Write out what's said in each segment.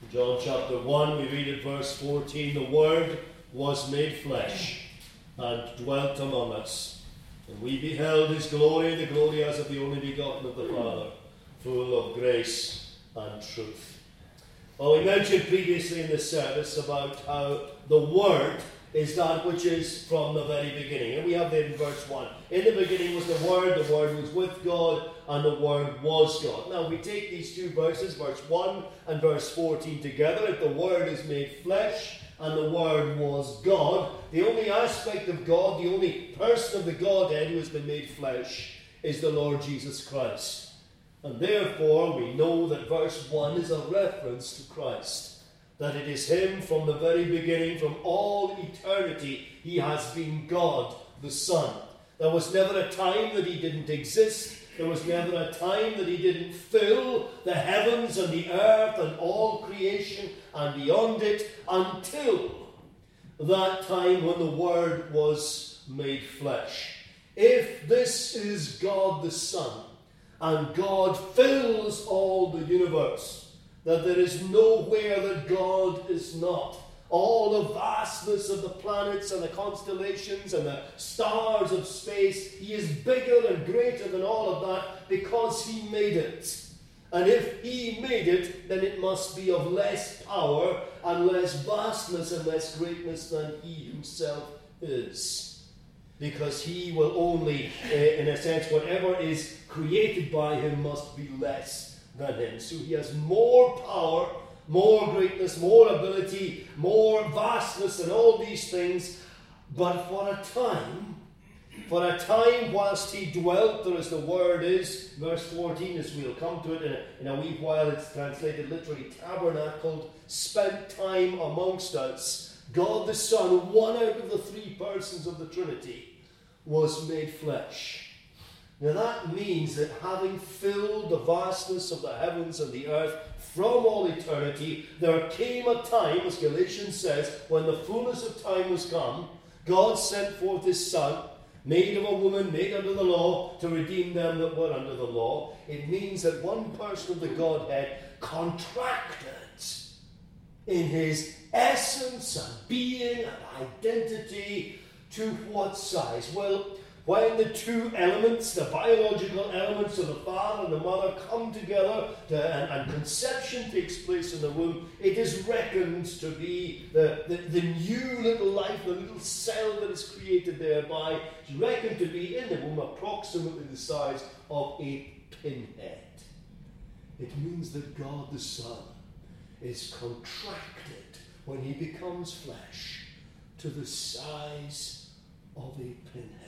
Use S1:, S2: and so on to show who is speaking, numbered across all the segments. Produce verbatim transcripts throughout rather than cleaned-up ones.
S1: John chapter one, we read at verse fourteen, the Word was made flesh and dwelt among us. And we beheld his glory, the glory as of the only begotten of the Father, full of grace and truth. Well, we mentioned previously in the service about how the Word is that which is from the very beginning. And we have there in verse one. In the beginning was the Word, the Word was with God, and the Word was God. Now we take these two verses, verse one and verse fourteen together. If the Word is made flesh and the Word was God, the only aspect of God, the only person of the Godhead who has been made flesh is the Lord Jesus Christ. And therefore we know that verse one is a reference to Christ. That it is him from the very beginning, from all eternity, he has been God the Son. There was never a time that he didn't exist. There was never a time that he didn't fill the heavens and the earth and all creation and beyond it until that time when the Word was made flesh. If this is God the Son, and God fills all the universe, that there is nowhere that God is not. All the vastness of the planets and the constellations and the stars of space, he is bigger and greater than all of that because he made it. And if he made it, then it must be of less power and less vastness and less greatness than he himself is. Because he will only, uh, in a sense, whatever is created by him must be less than him. So he has more power, more greatness, more ability, more vastness than all these things. But for a time, for a time whilst he dwelt there, as the word is, verse fourteen, as we'll come to it in a, in a wee while, it's translated literally tabernacled, spent time amongst us. God the Son, one out of the three persons of the Trinity, was made flesh. Now that means that having filled the vastness of the heavens and the earth from all eternity, there came a time, as Galatians says, when the fullness of time was come, God sent forth his Son, made of a woman, made under the law, to redeem them that were under the law. It means that one person of the Godhead contracted in his essence and being and identity to what size? Well, when the two elements, the biological elements of the father and the mother, come together to, and, and conception takes place in the womb, it is reckoned to be the, the, the new little life, the little cell that is created thereby, is reckoned to be in the womb approximately the size of a pinhead. It means that God the Son is contracted when he becomes flesh to the size of a pinhead.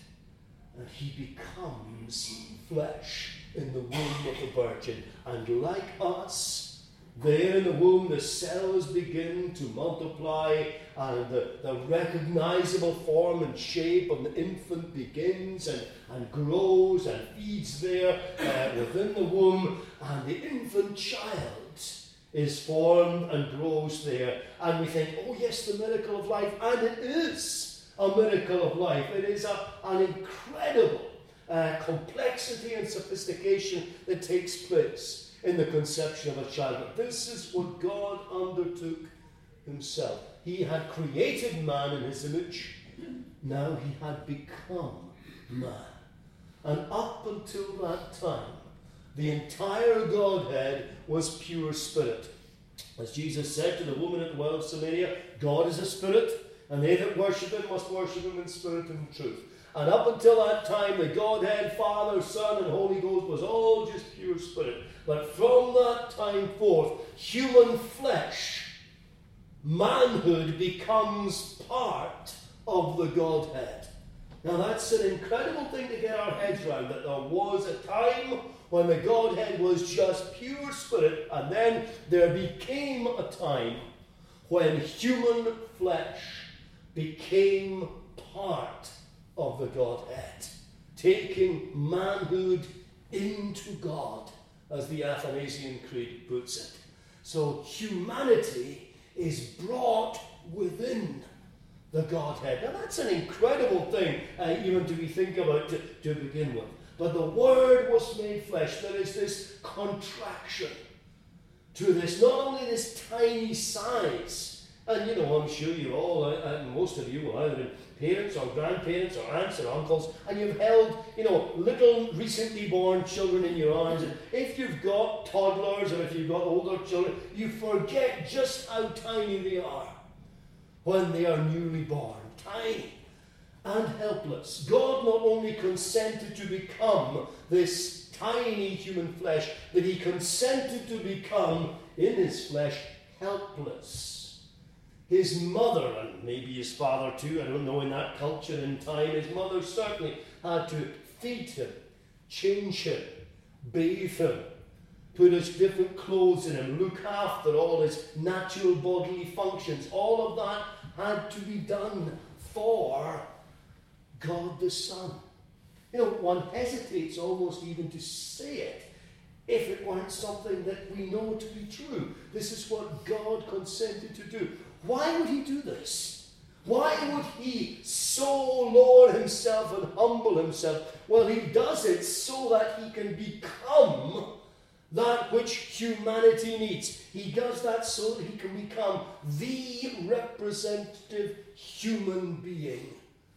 S1: And he becomes flesh in the womb of the Virgin. And like us, there in the womb the cells begin to multiply, and the, the recognizable form and shape of the infant begins and, and grows and feeds there uh, within the womb, and the infant child is formed and grows there. And we think, oh yes, the miracle of life, and it is a miracle of life. It is a, an incredible uh, complexity and sophistication that takes place in the conception of a child. But this is what God undertook himself. He had created man in his image. Now he had become man. And up until that time, the entire Godhead was pure spirit. As Jesus said to the woman at the well of Samaria, God is a spirit, and they that worship him must worship him in spirit and truth. And up until that time, the Godhead, Father, Son, and Holy Ghost was all just pure spirit. But from that time forth, human flesh, manhood, becomes part of the Godhead. Now that's an incredible thing to get our heads around, that there was a time when the Godhead was just pure spirit, and then there became a time when human flesh became part of the Godhead, taking manhood into God, as the Athanasian Creed puts it. So humanity is brought within the Godhead. Now that's an incredible thing, uh, even to be think about to, to begin with. But the Word was made flesh. There is this contraction to this, not only this tiny size, and you know, I'm sure you all, and most of you will either have parents or grandparents or aunts or uncles, and you've held, you know, little recently born children in your arms. And if you've got toddlers or if you've got older children, you forget just how tiny they are when they are newly born. Tiny and helpless. God not only consented to become this tiny human flesh, but he consented to become, in his flesh, helpless. His mother, and maybe his father too, I don't know, in that culture and time, his mother certainly had to feed him, change him, bathe him, put his different clothes in him, look after all his natural bodily functions. All of that had to be done for God the Son. You know, one hesitates almost even to say it if it weren't something that we know to be true. This is what God consented to do. Why would he do this? Why would he so lower himself and humble himself? Well, he does it so that he can become that which humanity needs. He does that so that he can become the representative human being.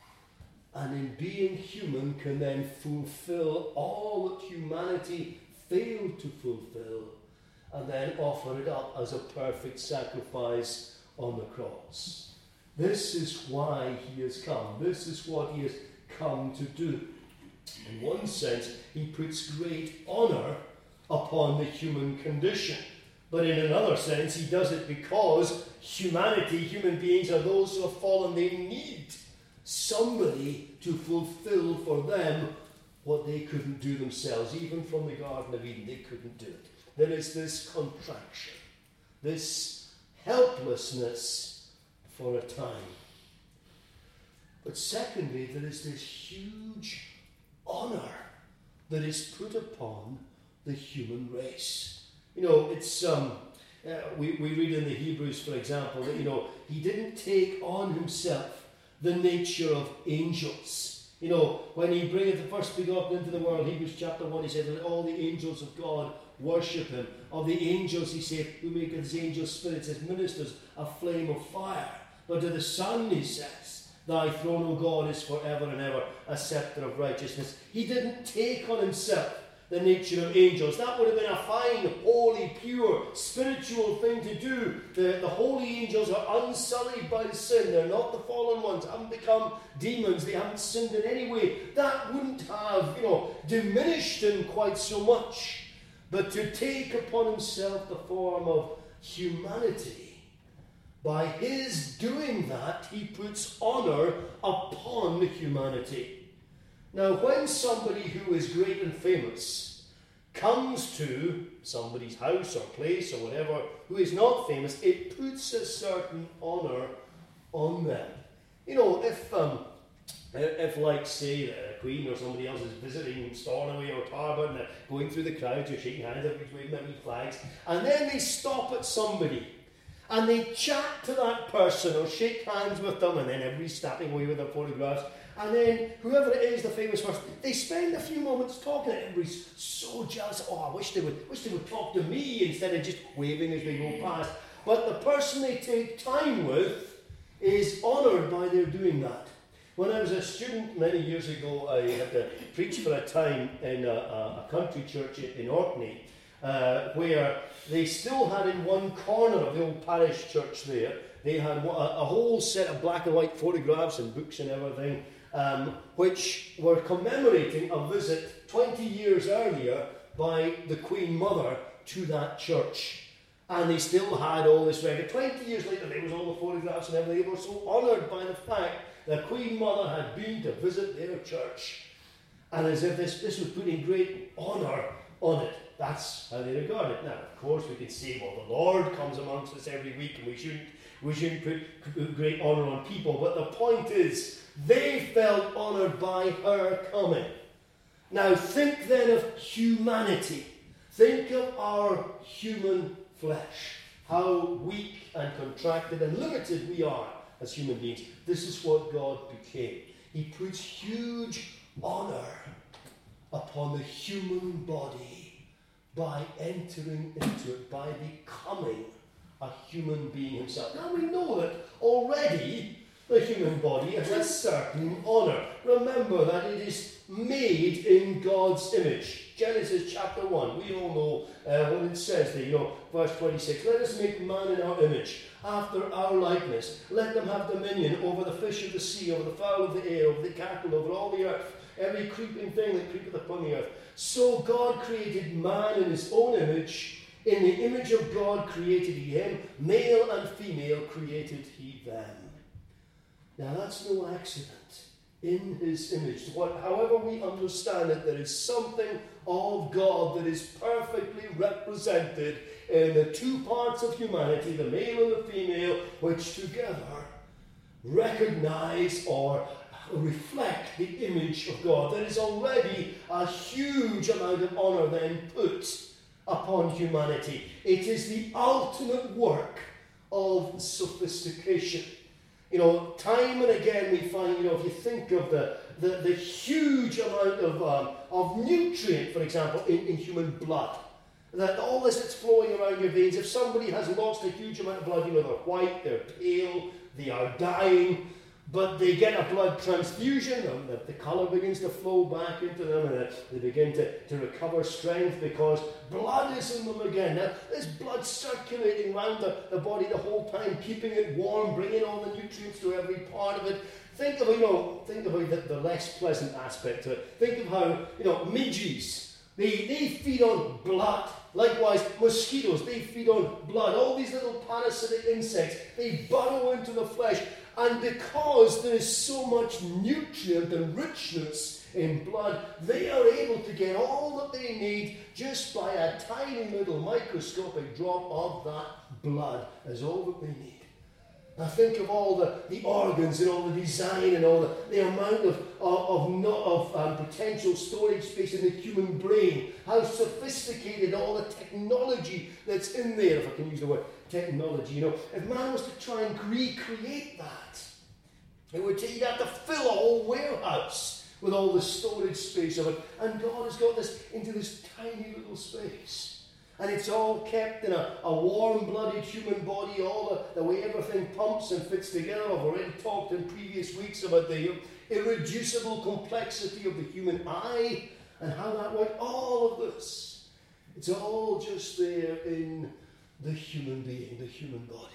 S1: And in being human can then fulfill all that humanity failed to fulfill, and then offer it up as a perfect sacrifice on the cross. This is why he has come. This is what he has come to do. In one sense, he puts great honour upon the human condition. But in another sense, he does it because humanity, human beings, are those who have fallen. They need somebody to fulfill for them what they couldn't do themselves. Even from the Garden of Eden, they couldn't do it. There is this contraction, this helplessness for a time. But secondly, there is this huge honour that is put upon the human race. You know, it's um, uh, we, we read in the Hebrews, for example, that, you know, he didn't take on himself the nature of angels. You know, when he bringeth the first begotten into the world, Hebrews chapter one, he said that all the angels of God worship him. Of the angels, he said, who make his angels spirits, his ministers, a flame of fire. But to the Son, he says, thy throne, O God, is forever and ever, a scepter of righteousness. He didn't take on himself the nature of angels. That would have been a fine, holy, pure, spiritual thing to do. The, the holy angels are unsullied by sin. They're not the fallen ones, haven't become demons. They haven't sinned in any way. That wouldn't have, you know, diminished him quite so much. But to take upon himself the form of humanity, by his doing that, he puts honour upon humanity. Now, when somebody who is great and famous comes to somebody's house or place or whatever, who is not famous, it puts a certain honour on them. You know, if, um, if like, say, the Queen or somebody else is visiting Stornoway or Tarbert and they're going through the crowds, you're shaking hands, everybody's waving their wee flags, and then they stop at somebody and they chat to that person or shake hands with them, and then everybody's snapping away with their photographs. And then whoever it is, the famous person, they spend a few moments talking, and everybody's so jealous. Oh, I wish they would wish they would talk to me instead of just waving as they go past. But the person they take time with is honoured by their doing that. When I was a student many years ago, I had to preach for a time in a, a, a country church in Orkney, uh, where they still had in one corner of the old parish church there, they had a, a whole set of black and white photographs and books and everything, Um, which were commemorating a visit twenty years earlier by the Queen Mother to that church. And they still had all this record. twenty years later, there was all the photographs and everything. They were so honoured by the fact that Queen Mother had been to visit their church. And as if this, this was putting great honour on it. That's how they regard it. Now, of course, we could say, well, the Lord comes amongst us every week, and we shouldn't, we shouldn't put great honour on people. But the point is, they felt honoured by her coming. Now think then of humanity. Think of our human flesh. How weak and contracted and limited we are as human beings. This is what God became. He puts huge honour upon the human body by entering into it, by becoming a human being himself. Now we know that already the human body has a certain honour. Remember that it is made in God's image. Genesis chapter one, we all know uh, what it says there, you know, verse twenty-six. Let us make man in our image, after our likeness. Let them have dominion over the fish of the sea, over the fowl of the air, over the cattle, over all the earth, every creeping thing that creepeth upon the earth. So God created man in his own image. In the image of God created he him. Male and female created he them. Now that's no accident. In his image. What, however we understand it, there is something of God that is perfectly represented in the two parts of humanity, the male and the female, which together recognize or reflect the image of God. There is already a huge amount of honour then put upon humanity. It is the ultimate work of sophistication. You know, time and again we find, you know, if you think of the, the, the huge amount of, um, of nutrient, for example, in, in human blood, that all this that's flowing around your veins, if somebody has lost a huge amount of blood, you know, they're white, they're pale, they are dying, but they get a blood transfusion, and the, the colour begins to flow back into them, and they begin to, to recover strength because blood is in them again. Now, there's blood circulating around the, the body the whole time, keeping it warm, bringing all the nutrients to every part of it. Think of, you know, think about the, the less pleasant aspect to it. Think of how, you know, midges, they, they feed on blood. Likewise, mosquitoes, they feed on blood. All these little parasitic insects, they burrow into the flesh. And because there is so much nutrient and richness in blood, they are able to get all that they need just by a tiny little microscopic drop of that blood as all that they need. Now think of all the, the organs and all the design and all the, the amount of, of, of, not, of um, potential storage space in the human brain. How sophisticated all the technology that's in there, if I can use the word technology. You know, if man was to try and recreate that, it would take, you'd have to fill a whole warehouse with all the storage space of it. And God has got this into this tiny little space. And it's all kept in a, a warm-blooded human body, all the, the way everything pumps and fits together. I've already talked in previous weeks about the irreducible complexity of the human eye and how that works. All of this, it's all just there in the human being, the human body.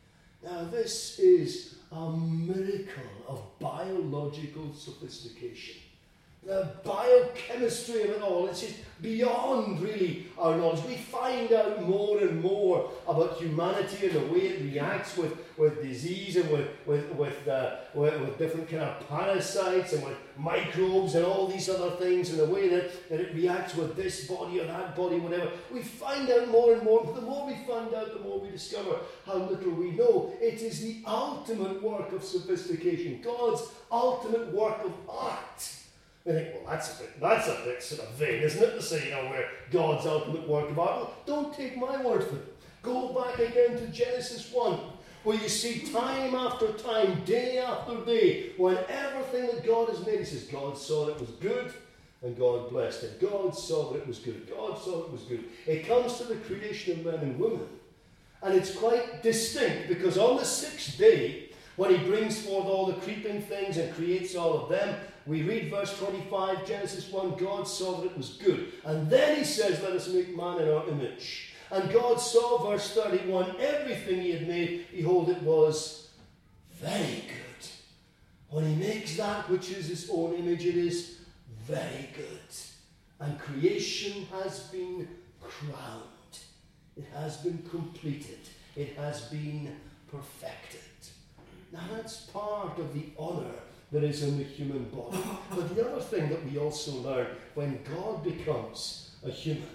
S1: Now this is a miracle of biological sophistication. The biochemistry of it all, it's just beyond really our knowledge. We find out more and more about humanity and the way it reacts with, with disease and with with with, uh, with with different kind of parasites and with microbes and all these other things, and the way that, that it reacts with this body or that body, whatever. We find out more and more. But the more we find out, the more we discover how little we know. It is the ultimate work of sophistication, God's ultimate work of art. We think, well, that's a bit, that's a bit sort of vain, isn't it, to say, you know, we're God's ultimate work of art. Well, don't take my word for it. Go back again to Genesis one, where you see time after time, day after day, when everything that God has made, he says, God saw that it was good, and God blessed it. God saw that it was good. God saw that it was good. It comes to the creation of men and women, and it's quite distinct, because on the sixth day, when he brings forth all the creeping things and creates all of them, we read verse twenty-five, Genesis one, God saw that it was good. And then he says, let us make man in our image. And God saw, verse thirty-one, everything he had made, behold, it was very good. When he makes that which is his own image, it is very good. And creation has been crowned. It has been completed. It has been perfected. Now that's part of the honour that is in the human body. But the other thing that we also learn when God becomes a human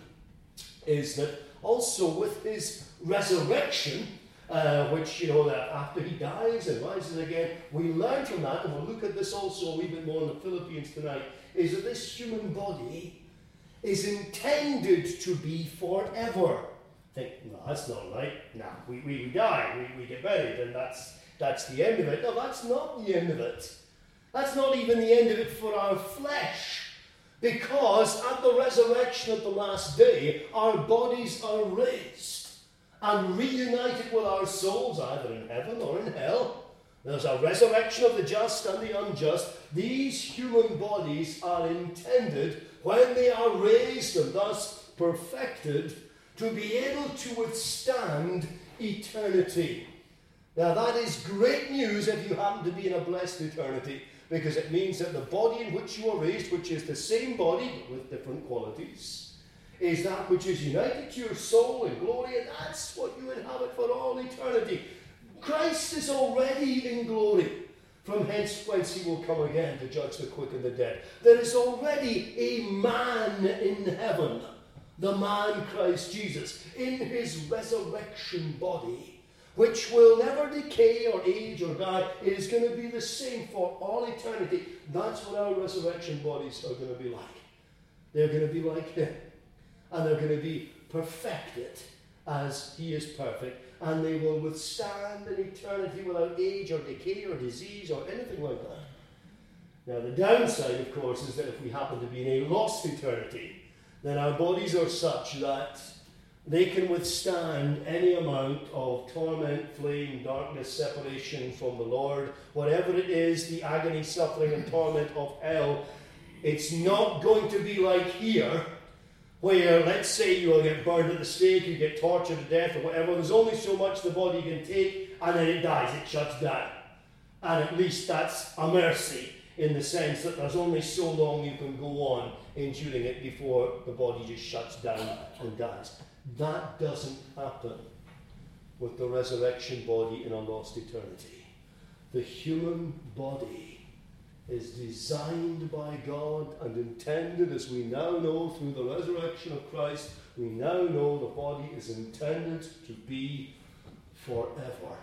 S1: is that also with his resurrection, uh, which, you know, that after he dies and rises again, we learn from that, and we'll look at this also a wee bit more in the Philippians tonight, is that this human body is intended to be forever. Think, no, that's not right. No, we, we, we die, we, we get buried, and that's That's the end of it. No, that's not the end of it. That's not even the end of it for our flesh. Because at the resurrection at the last day, our bodies are raised and reunited with our souls, either in heaven or in hell. There's a resurrection of the just and the unjust. These human bodies are intended, when they are raised and thus perfected, to be able to withstand eternity. Now that is great news if you happen to be in a blessed eternity, because it means that the body in which you are raised, which is the same body but with different qualities, is that which is united to your soul in glory, and that's what you inhabit for all eternity. Christ is already in glory, from hence whence he will come again to judge the quick and the dead. There is already a man in heaven, the man Christ Jesus, in his resurrection body, which will never decay or age or die. It is going to be the same for all eternity. That's what our resurrection bodies are going to be like. They're going to be like him. And they're going to be perfected as he is perfect. And they will withstand an eternity without age or decay or disease or anything like that. Now the downside, of course, is that if we happen to be in a lost eternity, then our bodies are such that they can withstand any amount of torment, flame, darkness, separation from the Lord, whatever it is, the agony, suffering, and torment of hell. It's not going to be like here, where, let's say, you will get burned at the stake, you get tortured to death, or whatever. There's only so much the body can take, and then it dies, it shuts down. And at least that's a mercy, in the sense that there's only so long you can go on enduring it before the body just shuts down and dies. That doesn't happen with the resurrection body in a lost eternity. The human body is designed by God and intended, as we now know through the resurrection of Christ, we now know the body is intended to be forever.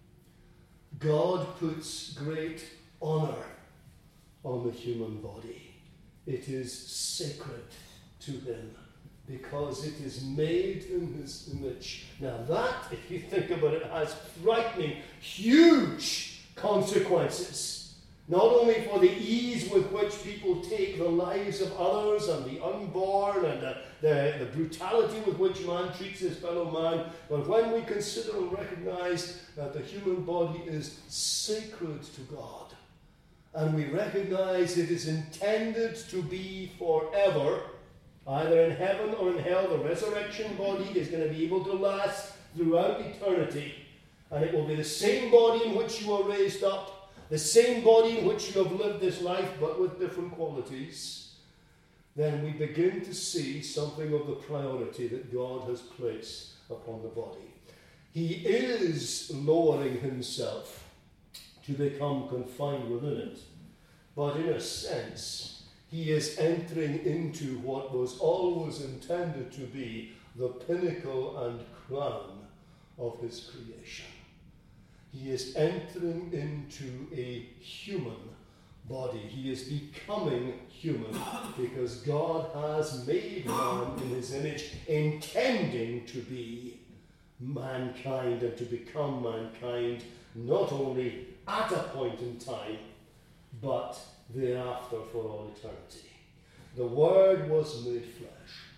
S1: God puts great honor on the human body. It is sacred to him, because it is made in his image. Now that, if you think about it, has frightening, huge consequences. Not only for the ease with which people take the lives of others and the unborn and the, the, the brutality with which man treats his fellow man, but when we consider and recognize that the human body is sacred to God, and we recognize it is intended to be forever, either in heaven or in hell, the resurrection body is going to be able to last throughout eternity. And it will be the same body in which you are raised up, the same body in which you have lived this life, but with different qualities. Then we begin to see something of the priority that God has placed upon the body. He is lowering himself to become confined within it. But in a sense, he is entering into what was always intended to be the pinnacle and crown of his creation. He is entering into a human body. He is becoming human because God has made man in his image, intending to be mankind and to become mankind, not only at a point in time, but thereafter for all eternity. The Word was made flesh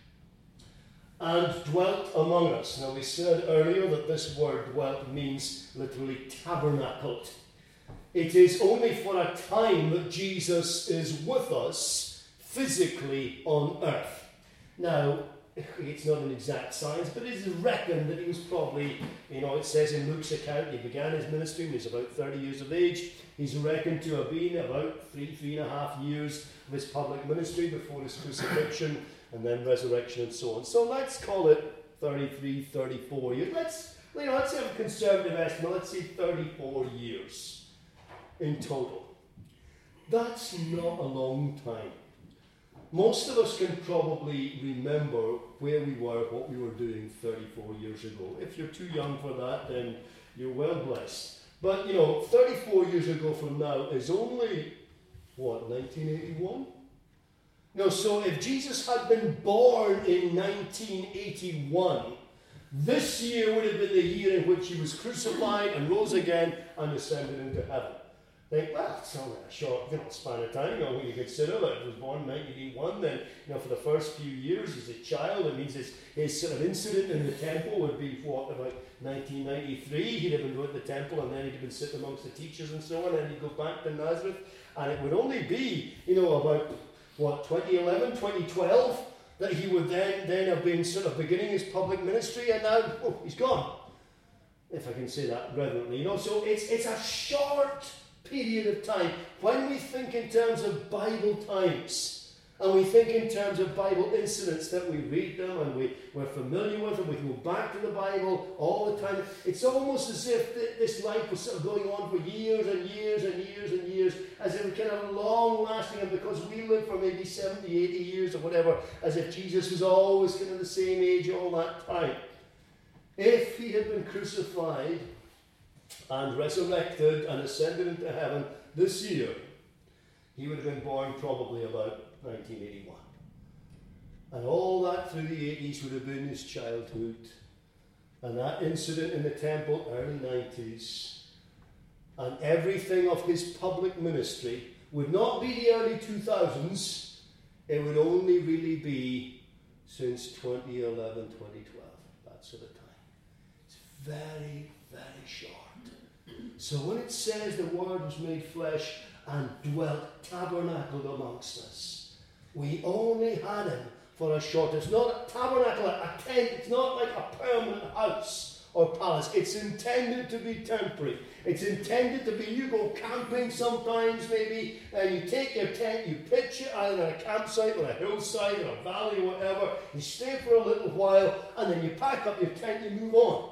S1: and dwelt among us. Now we said earlier that this word dwelt means literally tabernacled. It is only for a time that Jesus is with us physically on earth. Now, it's not an exact science, but it is reckoned that he was probably, you know, it says in Luke's account, he began his ministry when he was about thirty years of age. He's reckoned to have been about three, three and a half years of his public ministry before his crucifixion and then resurrection and so on. So let's call it thirty-three, thirty-four years. Let's, you know, let's have a conservative estimate. Let's say thirty-four years in total. That's not a long time. Most of us can probably remember where we were, what we were doing thirty-four years ago. If you're too young for that, then you're well blessed. But, you know, thirty-four years ago from now is only, what, nineteen eighty-one? No, so if Jesus had been born in nineteen eighty-one, this year would have been the year in which he was crucified and rose again and ascended into heaven. think, well, it's only a short, you know, span of time. You know, when you consider that he was born in nineteen eighty-one, then, you know, for the first few years as a child, it means his, his sort of incident in the temple would be, what, about nineteen ninety-three. He'd have been going to the temple, and then he'd have been sitting amongst the teachers and so on, and he'd go back to Nazareth. And it would only be, you know, about, what, twenty eleven, twenty twelve, that he would then, then have been sort of beginning his public ministry, and now, oh, he's gone. If I can say that reverently. You know, so it's it's a short period of time. When we think in terms of Bible times, and we think in terms of Bible incidents that we read them and we, we're familiar with them, we can go back to the Bible all the time. It's almost as if th- this life was sort of going on for years and years and years and years, as if it kind of long lasting, and because we live for maybe seventy, eighty years or whatever, as if Jesus was always kind of the same age all that time. If he had been crucified and resurrected and ascended into heaven this year, he would have been born probably about nineteen eighty-one. And all that through the eighties would have been his childhood. And that incident in the temple, early nineties, and everything of his public ministry would not be the early two thousands. It would only really be since twenty eleven, twenty twelve. That sort of time. It's very, very short. So when it says the Word was made flesh and dwelt, tabernacled amongst us, we only had him for a short. It's not a tabernacle, a tent. It's not like a permanent house or palace. It's intended to be temporary. It's intended to be, you go camping sometimes maybe, and you take your tent, you pitch it either on a campsite or a hillside or a valley or whatever. You stay for a little while, and then you pack up your tent, you move on.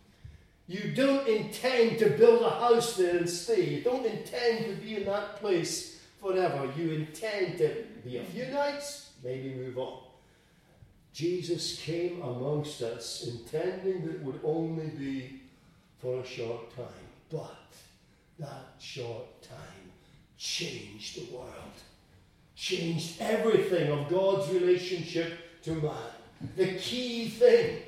S1: You don't intend to build a house there and stay. You don't intend to be in that place forever. You intend to be a few nights, maybe move on. Jesus came amongst us intending that it would only be for a short time. But that short time changed the world. Changed everything of God's relationship to man. The key thing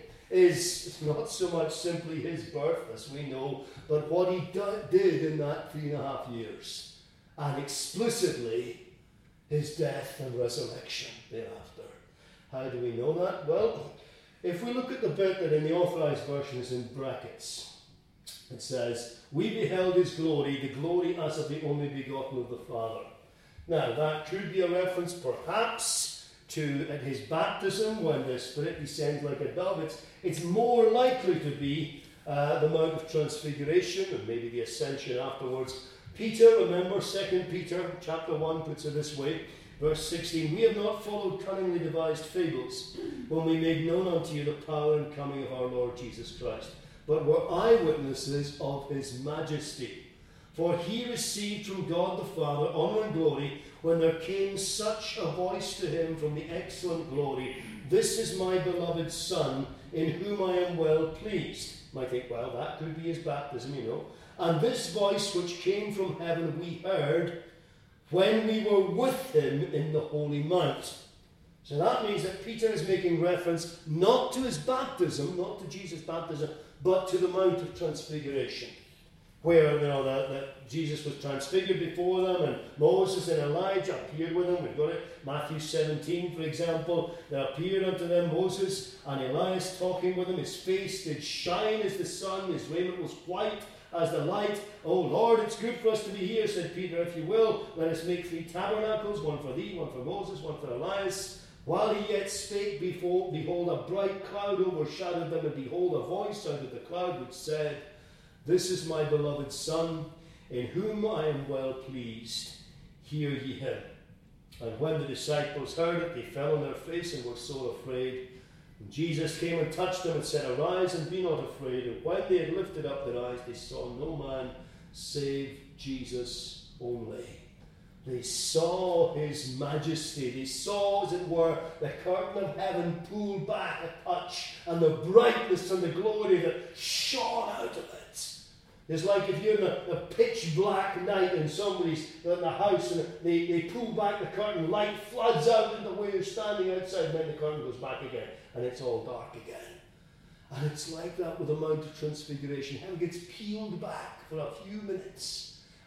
S1: is not so much simply his birth, as we know, but what he do, did in that three and a half years. And explicitly, his death and resurrection thereafter. How do we know that? Well, if we look at the bit that in the Authorized Version is in brackets, it says, "We beheld his glory, the glory as of the only begotten of the Father." Now, that could be a reference, perhaps, to at his baptism, when the Spirit descends like a dove. It's, it's more likely to be uh, the Mount of Transfiguration, and maybe the ascension afterwards. Peter, remember, Second Peter chapter one puts it this way, verse sixteen, "We have not followed cunningly devised fables, when we made known unto you the power and coming of our Lord Jesus Christ, but were eyewitnesses of his majesty. For he received from God the Father honour and glory, when there came such a voice to him from the excellent glory, 'This is my beloved Son, in whom I am well pleased.'" You might think, well, that could be his baptism, you know. "And this voice which came from heaven we heard when we were with him in the holy mount." So that means that Peter is making reference not to his baptism, not to Jesus' baptism, but to the Mount of Transfiguration, where, you know, that, that Jesus was transfigured before them, and Moses and Elijah appeared with them. We've got it, Matthew seventeen, for example. There appeared unto them Moses and Elias talking with him. His face did shine as the sun, his raiment was white as the light. "Oh Lord, it's good for us to be here," said Peter. "If you will, let us make three tabernacles, one for thee, one for Moses, one for Elias." While he yet spake, before, behold, a bright cloud overshadowed them, and behold, a voice out of the cloud which said, "This is my beloved Son, in whom I am well pleased. Hear ye him." And when the disciples heard it, they fell on their face and were sore afraid. And Jesus came and touched them and said, "Arise and be not afraid." And when they had lifted up their eyes, they saw no man save Jesus only. They saw his majesty. They saw, as it were, the curtain of heaven pulled back a touch, and the brightness and the glory that shone out of it. It's like if you're in a, a pitch black night and somebody's in the house and they, they pull back the curtain, light floods out into where you're standing outside, and then the curtain goes back again, and it's all dark again. And it's like that with the Mount of Transfiguration. Heaven gets peeled back for a few minutes,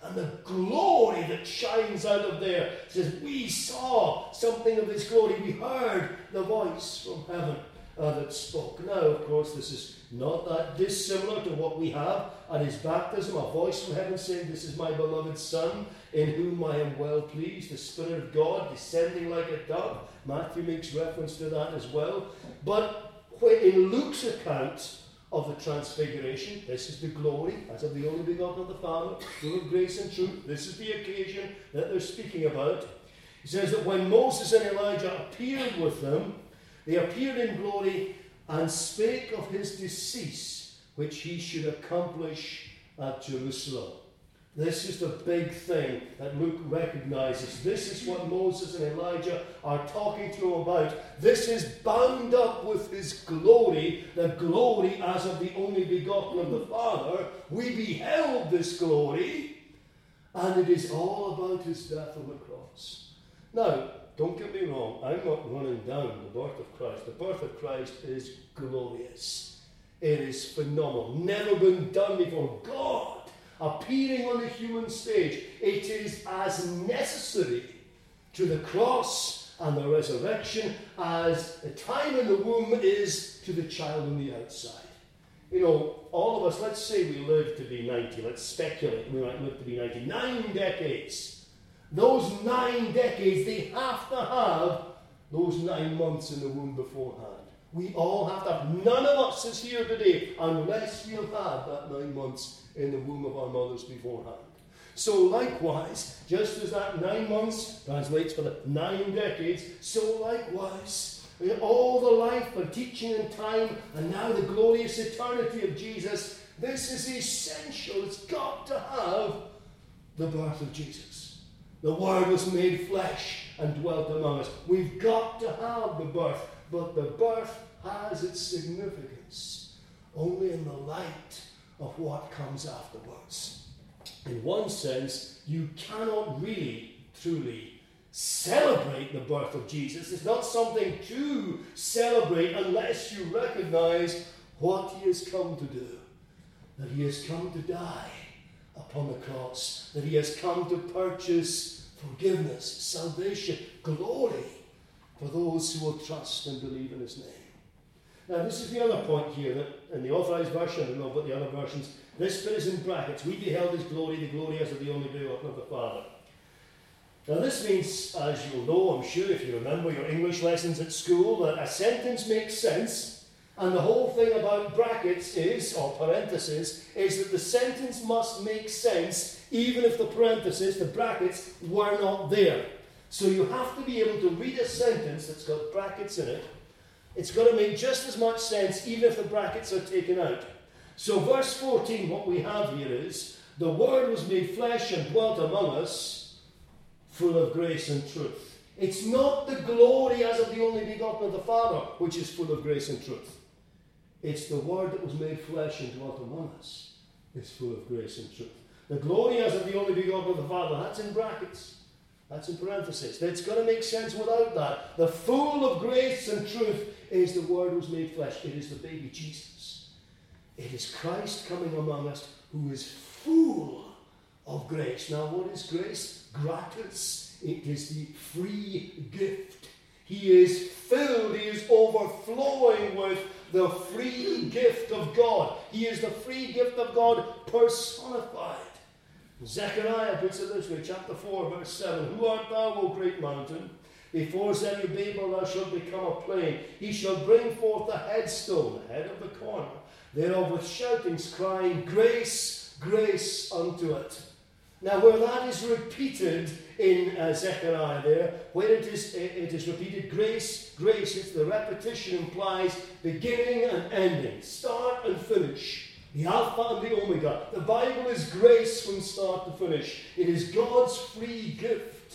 S1: And the glory that shines out of there says, we saw something of his glory. We heard the voice from heaven uh, that spoke. Now, of course, this is not that dissimilar to what we have at his baptism, a voice from heaven saying, this is my beloved Son, in whom I am well pleased. The Spirit of God descending like a dove. Matthew makes reference to that as well. But when in Luke's account of the transfiguration, this is the glory, as of the only begotten of the Father, full of grace and truth. This is the occasion that they're speaking about. He says that when Moses and Elijah appeared with them, they appeared in glory and spake of his decease, which he should accomplish at Jerusalem. This is the big thing that Luke recognizes. This is what Moses and Elijah are talking to him about. This is bound up with his glory, the glory as of the only begotten of the Father. We beheld this glory, and it is all about his death on the cross. Now, don't get me wrong, I'm not running down the birth of Christ. The birth of Christ is glorious. It is phenomenal. Never been done before. God appearing on the human stage. It is as necessary to the cross and the resurrection as the time in the womb is to the child on the outside. You know, all of us, let's say we live to be ninety. Let's speculate we might live to be ninety. Nine decades. Those nine decades, they have to have those nine months in the womb beforehand. We all have to have. None of us is here today unless we've had that nine months in the womb of our mothers beforehand. So likewise, just as that nine months translates for the nine decades, so likewise, in all the life and teaching and time, and now the glorious eternity of Jesus, this is essential. It's got to have the birth of Jesus. The Word was made flesh and dwelt among us. We've got to have the birth, but the birth has its significance only in the light of what comes afterwards. In one sense, you cannot really, truly celebrate the birth of Jesus. It's not something to celebrate unless you recognize what he has come to do. That he has come to die upon the cross. That he has come to purchase forgiveness, salvation, glory for those who will trust and believe in his name. Now, this is the other point here, that in the Authorized Version, I don't know about the other versions, this bit is in brackets. We beheld his glory, the glory as of the only begotten of the Father. Now, this means, as you'll know, I'm sure, if you remember your English lessons at school, that a sentence makes sense, and the whole thing about brackets is, or parentheses, is that the sentence must make sense even if the parentheses, the brackets, were not there. So you have to be able to read a sentence that's got brackets in it. It's got to make just as much sense even if the brackets are taken out. So verse fourteen, what we have here is, the Word was made flesh and dwelt among us, full of grace and truth. It's not the glory as of the only begotten of the Father, which is full of grace and truth. It's the Word that was made flesh and dwelt among us, is full of grace and truth. The glory as of the only begotten of the Father, that's in brackets. That's in parentheses. It's got to make sense without that. The full of grace and truth is the Word was made flesh. It is the baby Jesus. It is Christ coming among us who is full of grace. Now, what is grace? Gratis. It is the free gift. He is filled, he is overflowing with the free gift of God. He is the free gift of God personified. Zechariah puts it this way, chapter four, verse seven. Who art thou, O great mountain? Before Zerubbabel thou shalt become a plain. He shall bring forth the headstone, the head of the corner, thereof with shoutings, crying, Grace, grace unto it. Now, where that is repeated in uh, Zechariah there, where it is, it, it is repeated, grace, grace, it's the repetition implies beginning and ending, start and finish. The Alpha and the Omega. The Bible is grace from start to finish. It is God's free gift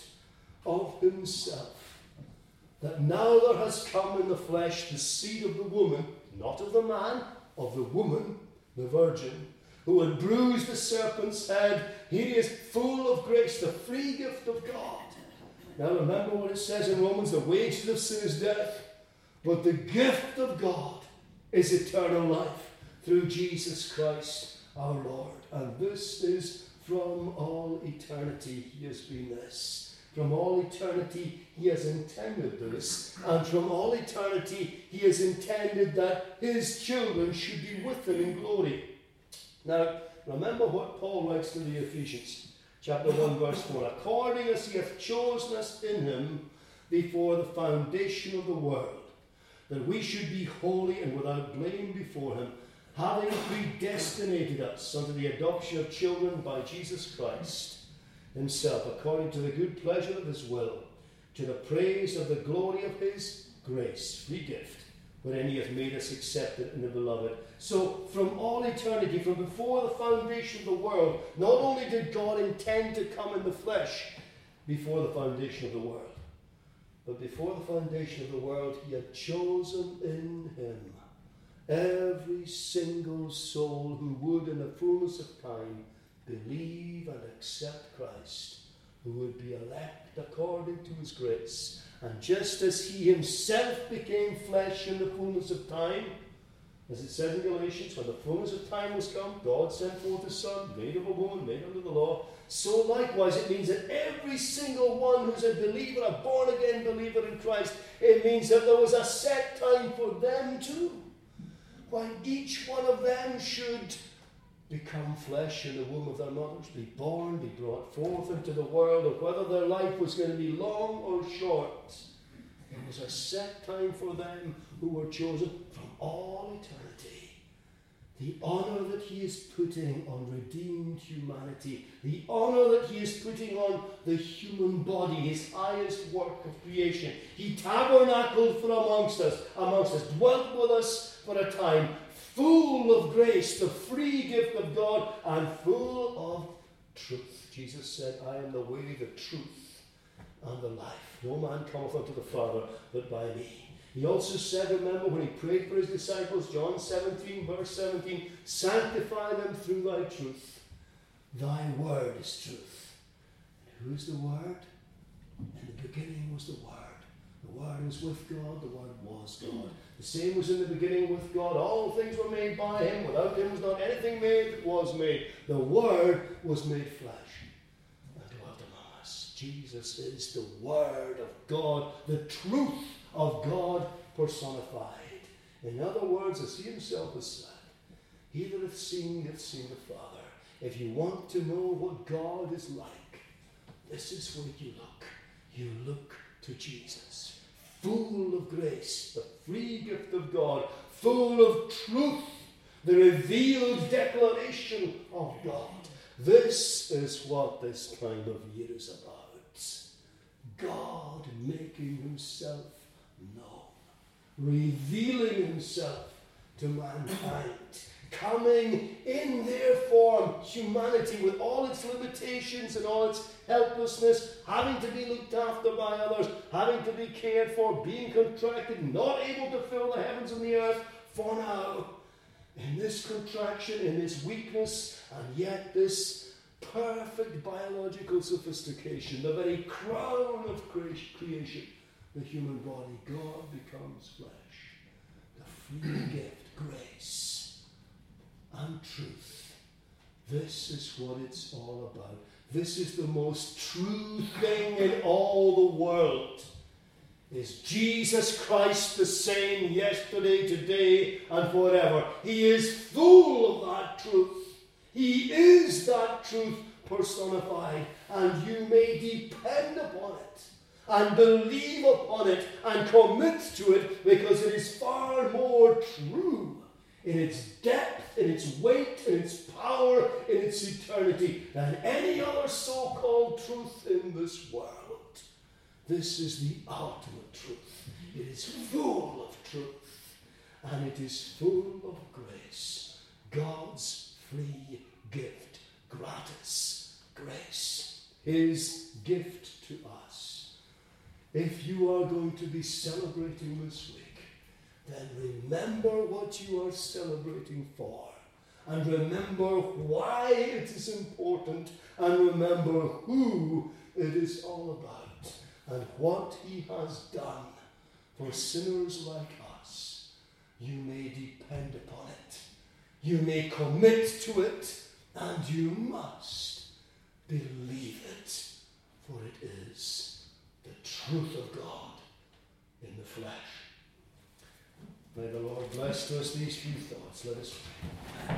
S1: of himself. That now there has come in the flesh the seed of the woman, not of the man, of the woman, the virgin, who had bruised the serpent's head. He is full of grace, the free gift of God. Now remember what it says in Romans, the wages of sin is death, but the gift of God is eternal life through Jesus Christ our Lord. And this is From all eternity he has been this. From all eternity he has intended this. And from all eternity he has intended that his children should be with him in glory. Now, remember what Paul writes to the Ephesians, chapter one, verse four. According as he hath chosen us in him before the foundation of the world, that we should be holy and without blame before him, having predestinated us unto the adoption of children by Jesus Christ himself, according to the good pleasure of his will, to the praise of the glory of his grace, free gift, wherein he hath made us accepted in the beloved. So, from all eternity, from before the foundation of the world, not only did God intend to come in the flesh before the foundation of the world, but before the foundation of the world, he had chosen in him every single soul who would, in the fullness of time, believe and accept Christ, who would be elect according to his grace. And just as he himself became flesh in the fullness of time, as it says in Galatians, when the fullness of time was come, God sent forth his Son, made of a woman, made under the law. So likewise it means that every single one who's a believer, a born-again believer in Christ, it means that there was a set time for them too, when each one of them should become flesh in the womb of their mothers, be born, be brought forth into the world, or whether their life was going to be long or short. It was a set time for them who were chosen from all eternity. The honor that he is putting on redeemed humanity, the honor that he is putting on the human body, his highest work of creation. He tabernacled for amongst us, amongst us, dwelt with us for a time, full of grace, the free gift of God, and full of truth. Jesus said, I am the way, the truth, and the life. No man cometh unto the Father but by me. He also said, remember, when he prayed for his disciples, John seventeen, verse seventeen, sanctify them through thy truth. Thy word is truth. And who is the Word? In the beginning was the Word. The Word was with God, the Word was God. The same was in the beginning with God. All things were made by him. Without him was not anything made that was made. The Word was made flesh and dwelt among us. Jesus is the Word of God, the truth of God personified. In other words, as he himself has said, he that hath seen me hath seen the Father. If you want to know what God is like, this is where you look. You look to Jesus, full of grace, the free gift of God, full of truth, the revealed declaration of God. This is what this time of year is about. God making himself known, revealing himself to mankind, coming in their form, humanity with all its limitations and all its helplessness, having to be looked after by others, having to be cared for, being contracted, not able to fill the heavens and the earth for now. In this contraction, in this weakness, and yet this perfect biological sophistication, the very crown of creation, the human body, God becomes flesh. The free gift, grace, and truth. This is what it's all about. This is the most true thing in all the world. Is Jesus Christ the same yesterday, today, and forever? He is full of that truth. He is that truth personified, and you may depend upon it and believe upon it and commit to it, because it is far more true in its depth, in its weight, in its power, in its eternity than any other so-called truth in this world. This is the ultimate truth. It is full of truth, and it is full of grace. God's free gift, gratis grace, his gift to us. If you are going to be celebrating this week, then remember what you are celebrating for, and remember why it is important, and remember who it is all about, and what he has done for sinners like us. You may depend upon it. You may commit to it, and you must believe it, for it is the truth of God in the flesh. May the Lord bless to us these few thoughts. Let us pray.